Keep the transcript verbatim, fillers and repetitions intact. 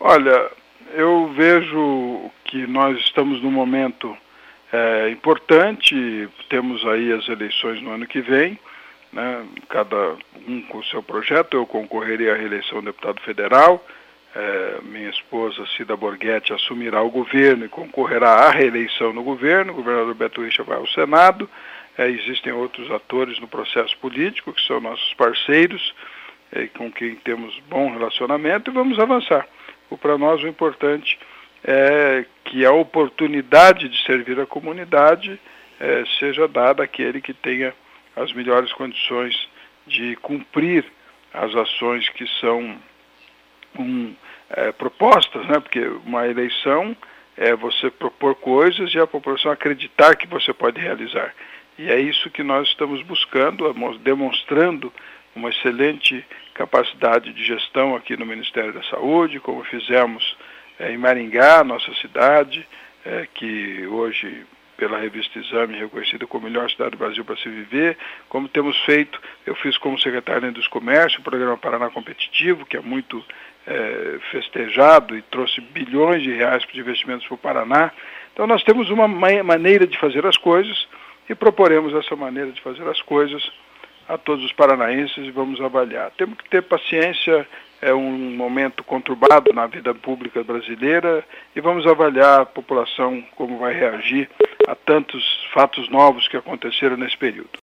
Olha, eu vejo que nós estamos num momento é, importante, temos aí as eleições no ano que vem, né, cada um com o seu projeto. Eu concorrerei à reeleição de deputado federal, é, minha esposa Cida Borghetti assumirá o governo e concorrerá à reeleição no governo, o governador Beto Richa vai ao Senado, é, existem outros atores no processo político que são nossos parceiros, é, com quem temos bom relacionamento, e vamos avançar. Para nós o importante é que a oportunidade de servir a comunidade é, seja dada àquele que tenha as melhores condições de cumprir as ações que são um, é, propostas, né? Porque uma eleição é você propor coisas e a população acreditar que você pode realizar. E é isso que nós estamos buscando, demonstrando uma excelente capacidade de gestão aqui no Ministério da Saúde, como fizemos é, em Maringá, nossa cidade, é, que hoje, pela revista Exame, é reconhecida como a melhor cidade do Brasil para se viver, como temos feito, eu fiz como secretário da Indústria e Comércio, o programa Paraná Competitivo, que é muito é, festejado e trouxe bilhões de reais de investimentos para o Paraná. Então nós temos uma maneira de fazer as coisas e proporemos essa maneira de fazer as coisas a todos os paranaenses e vamos avaliar. Temos que ter paciência, é um momento conturbado na vida pública brasileira e vamos avaliar a população como vai reagir a tantos fatos novos que aconteceram nesse período.